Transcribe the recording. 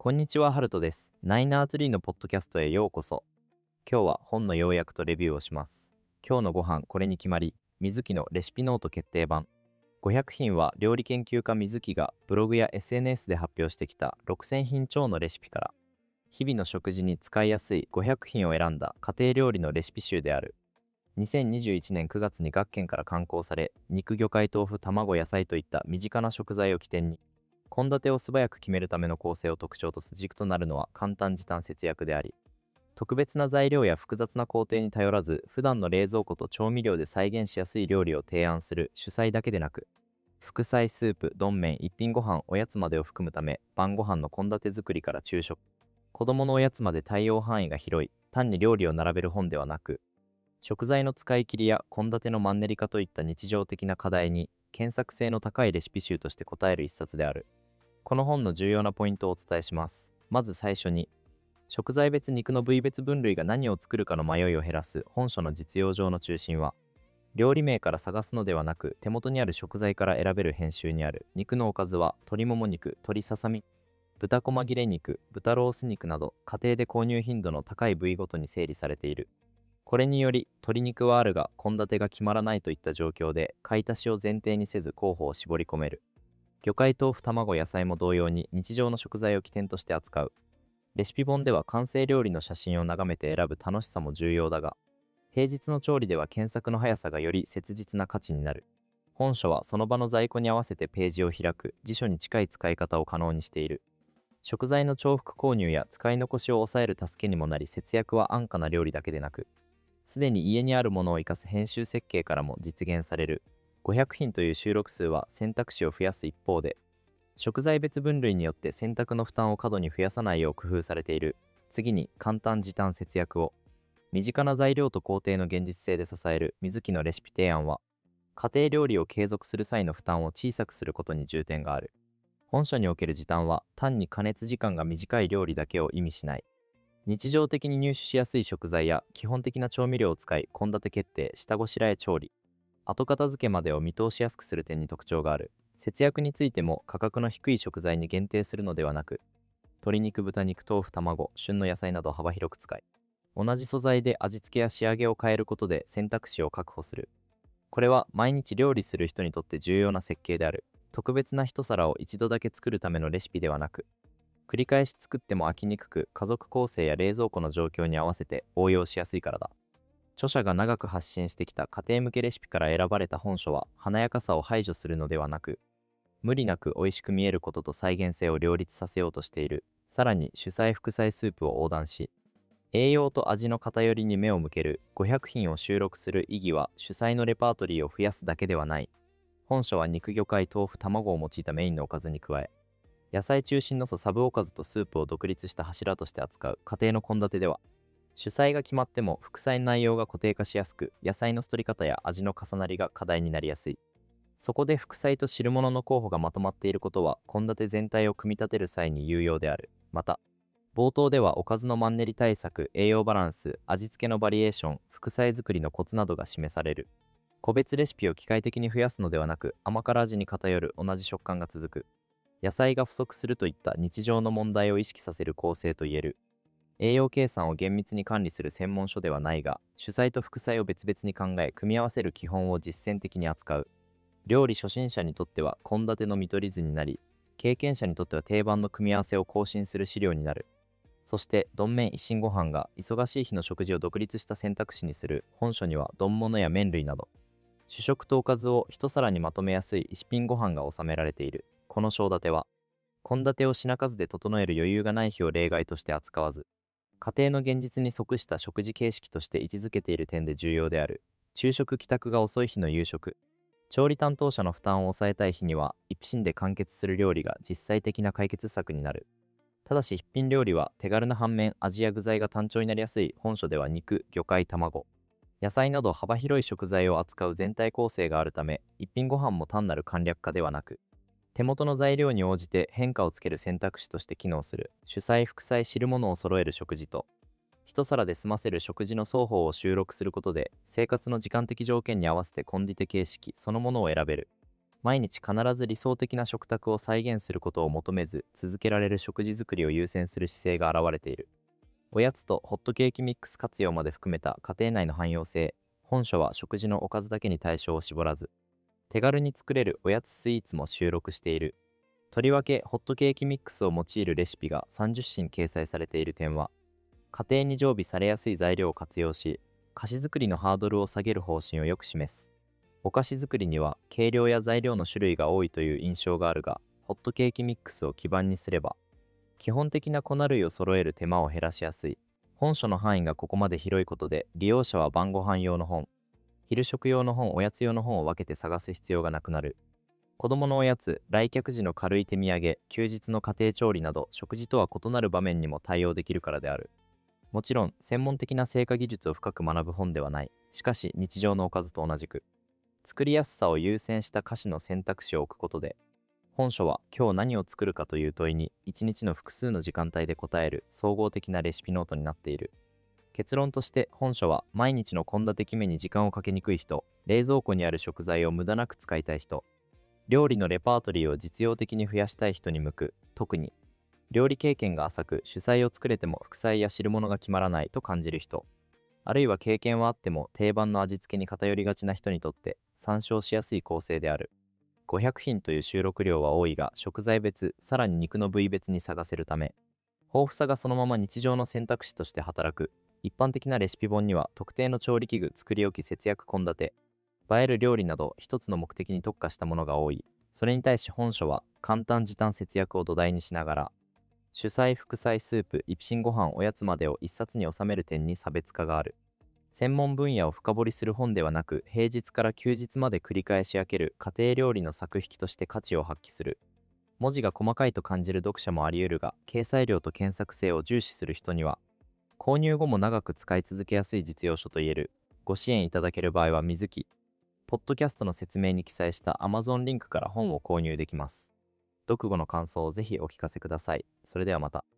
こんにちは、ハルトです。ナイナーツリーのポッドキャストへようこそ。今日は本の要約とレビューをします。今日のご飯これに決まり、水木のレシピノート決定版。500品は料理研究家水木がブログや SNS で発表してきた6000品超のレシピから、日々の食事に使いやすい500品を選んだ家庭料理のレシピ集である。2021年9月に学研から刊行され、肉、魚介、豆腐、卵、野菜といった身近な食材を起点に、献立を素早く決めるための構成を特徴とする軸となるのは簡単時短節約であり、特別な材料や複雑な工程に頼らず、普段の冷蔵庫と調味料で再現しやすい料理を提案する主菜だけでなく、副菜、スープ、丼麺、一品ご飯、おやつまでを含むため、晩ご飯の献立作りから昼食、子供のおやつまで対応範囲が広い、単に料理を並べる本ではなく、食材の使い切りや献立のマンネリ化といった日常的な課題に検索性の高いレシピ集として答える一冊である。この本の重要なポイントをお伝えします。まず最初に、食材別肉の部位別分類が何を作るかの迷いを減らす本書の実用上の中心は、料理名から探すのではなく、手元にある食材から選べる編集にある。肉のおかずは鶏もも肉、鶏ささみ、豚こま切れ肉、豚ロース肉など家庭で購入頻度の高い部位ごとに整理されている。これにより鶏肉はあるが献立が決まらないといった状況で買い足しを前提にせず候補を絞り込める。魚介、豆腐、卵、野菜も同様に日常の食材を起点として扱う。レシピ本では完成料理の写真を眺めて選ぶ楽しさも重要だが、平日の調理では検索の速さがより切実な価値になる。本書はその場の在庫に合わせてページを開く辞書に近い使い方を可能にしている。食材の重複購入や使い残しを抑える助けにもなり、節約は安価な料理だけでなく、すでに家にあるものを生かす編集設計からも実現される。500品という収録数は選択肢を増やす一方で、食材別分類によって選択の負担を過度に増やさないよう工夫されている。次に、簡単時短節約を。身近な材料と工程の現実性で支える水木のレシピ提案は、家庭料理を継続する際の負担を小さくすることに重点がある。本書における時短は単に加熱時間が短い料理だけを意味しない。日常的に入手しやすい食材や基本的な調味料を使い、献立決定、下ごしらえ調理、後片付けまでを見通しやすくする点に特徴がある。節約についても価格の低い食材に限定するのではなく、鶏肉、豚肉、豆腐、卵、旬の野菜など幅広く使い、同じ素材で味付けや仕上げを変えることで選択肢を確保する。これは毎日料理する人にとって重要な設計である。特別な一皿を一度だけ作るためのレシピではなく、繰り返し作っても飽きにくく、家族構成や冷蔵庫の状況に合わせて応用しやすいからだ。著者が長く発信してきた家庭向けレシピから選ばれた本書は、華やかさを排除するのではなく、無理なく美味しく見えることと再現性を両立させようとしている。さらに主菜副菜スープを横断し、栄養と味の偏りに目を向ける。500品を収録する意義は主菜のレパートリーを増やすだけではない。本書は肉、魚介、豆腐、卵を用いたメインのおかずに加え、野菜中心のサブおかずとスープを独立した柱として扱う家庭の献立では、主菜が決まっても副菜の内容が固定化しやすく、野菜の取り方や味の重なりが課題になりやすい。そこで副菜と汁物の候補がまとまっていることは、献立全体を組み立てる際に有用である。また、冒頭ではおかずのマンネリ対策、栄養バランス、味付けのバリエーション、副菜作りのコツなどが示される。個別レシピを機械的に増やすのではなく、甘辛味に偏る同じ食感が続く、野菜が不足するといった日常の問題を意識させる構成といえる。栄養計算を厳密に管理する専門書ではないが、主菜と副菜を別々に考え、組み合わせる基本を実践的に扱う。料理初心者にとっては献立の見取り図になり、経験者にとっては定番の組み合わせを更新する資料になる。そして、丼麺一心ご飯が忙しい日の食事を独立した選択肢にする。本書には丼物や麺類など、主食とおかずを一皿にまとめやすい一品ご飯が収められている。この章立ては、献立を品数で整える余裕がない日を例外として扱わず、家庭の現実に即した食事形式として位置づけている点で重要である。昼食帰宅が遅い日の夕食。調理担当者の負担を抑えたい日には、一品で完結する料理が実際的な解決策になる。ただし一品料理は手軽な反面、味や具材が単調になりやすい。本書では肉、魚介、卵、野菜など幅広い食材を扱う全体構成があるため、一品ご飯も単なる簡略化ではなく、手元の材料に応じて変化をつける選択肢として機能する。主菜、副菜、汁物を揃える食事と、一皿で済ませる食事の双方を収録することで、生活の時間的条件に合わせて献立形式そのものを選べる。 毎日必ず理想的な食卓を再現することを求めず、続けられる食事作りを優先する姿勢が現れている。おやつとホットケーキミックス活用まで含めた家庭内の汎用性。本書は食事のおかずだけに対象を絞らず、手軽に作れるおやつスイーツも収録している。とりわけホットケーキミックスを用いるレシピが30品掲載されている点は、家庭に常備されやすい材料を活用し、菓子作りのハードルを下げる方針をよく示す。お菓子作りには計量や材料の種類が多いという印象があるが、ホットケーキミックスを基盤にすれば、基本的な粉類を揃える手間を減らしやすい。本書の範囲がここまで広いことで、利用者は晩ご飯用の本、昼食用の本、おやつ用の本を分けて探す必要がなくなる。子供のおやつ、来客時の軽い手土産、休日の家庭調理など、食事とは異なる場面にも対応できるからである。もちろん、専門的な製菓技術を深く学ぶ本ではない。しかし、日常のおかずと同じく、作りやすさを優先した菓子の選択肢を置くことで、本書は今日何を作るかという問いに一日の複数の時間帯で答える総合的なレシピノートになっている。結論として本書は毎日の献立決めに時間をかけにくい人、冷蔵庫にある食材を無駄なく使いたい人、料理のレパートリーを実用的に増やしたい人に向く。特に料理経験が浅く主菜を作れても副菜や汁物が決まらないと感じる人、あるいは経験はあっても定番の味付けに偏りがちな人にとって参照しやすい構成である。500品という収録量は多いが、食材別、さらに肉の部位別に探せるため、豊富さがそのまま日常の選択肢として働く。一般的なレシピ本には特定の調理器具、作り置き、節約献立、映える料理など一つの目的に特化したものが多い。それに対し本書は簡単時短節約を土台にしながら、主菜、副菜、スープ、一品ご飯、おやつまでを一冊に収める点に差別化がある。専門分野を深掘りする本ではなく、平日から休日まで繰り返し開ける家庭料理の作引きとして価値を発揮する。文字が細かいと感じる読者もあり得るが、掲載量と検索性を重視する人には、購入後も長く使い続けやすい実用書といえる。ご支援いただける場合は水木、ポッドキャストの説明に記載した Amazon リンクから本を購入できます。読後の感想をぜひお聞かせください。それではまた。